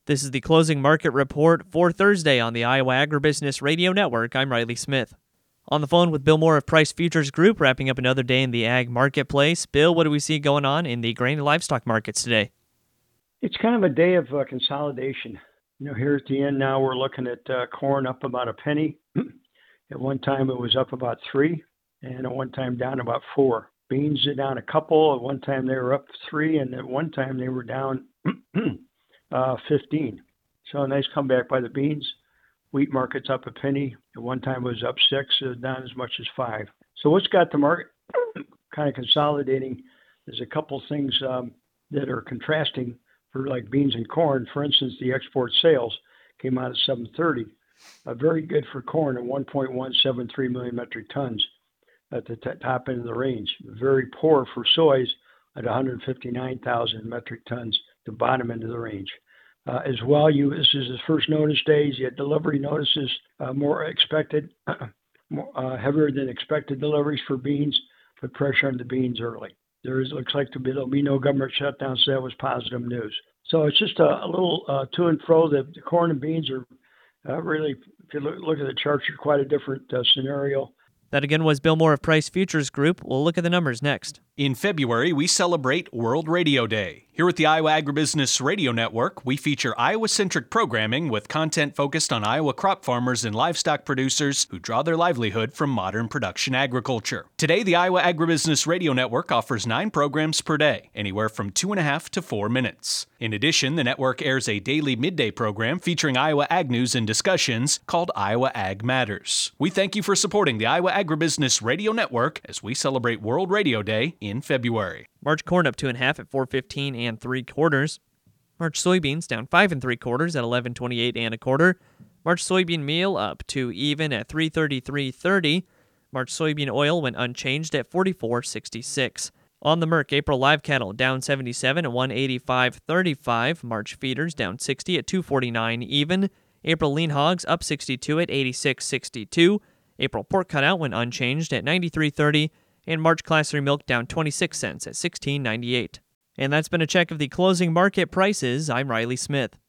This is the closing market report for Thursday on the Iowa Agribusiness Radio Network. I'm Riley Smith. On the phone with Bill Moore of Price Futures Group, wrapping up another day in the ag marketplace. Bill, what do we see going on in the grain and livestock markets today? It's kind of a day of consolidation. Here at the end now, we're looking at corn up about a penny. At one time, it was up about 3, and at one time down about 4. Beans are down a couple. At one time, they were up 3, and at one time, they were down 15. So a nice comeback by the beans. Wheat market's up a penny. At one time, it was up 6, down as much as 5. So what's got the market kind of consolidating? There's a couple things that are contrasting for like beans and corn. For instance, the export sales came out at 730. Very good for corn at 1.173 million metric tons at the top end of the range. Very poor for soys at 159,000 metric tons, the bottom end of the range. As well, this is the first notice days. You had delivery notices more expected, heavier than expected deliveries for beans, put pressure on the beans early. Looks like there'll be no government shutdown, so that was positive news. So it's just a little to and fro. The corn and beans are really, if you look at the charts, are quite a different scenario. That again was Bill Moore of Price Futures Group. We'll look at the numbers next. In February, we celebrate World Radio Day. Here at the Iowa Agribusiness Radio Network, we feature Iowa-centric programming with content focused on Iowa crop farmers and livestock producers who draw their livelihood from modern production agriculture. Today, the Iowa Agribusiness Radio Network offers 9 programs per day, anywhere from 2.5 to 4 minutes. In addition, the network airs a daily midday program featuring Iowa ag news and discussions called Iowa Ag Matters. We thank you for supporting the Iowa Agribusiness Radio Network as we celebrate World Radio Day in February. March corn up 2.5 at 4.15 3/4. March soybeans down 5 3/4 at 11.28 1/4. March soybean meal up to even at 3.3330. March soybean oil went unchanged at 44.66. On the Merc, April live cattle down 77 at 185.35. March feeders down 60 at 2.49 even. April lean hogs up 62 at 86.62. April pork cutout went unchanged at 93.30. And March Class 3 milk down 26 cents at 16.98. And that's been a check of the closing market prices. I'm Riley Smith.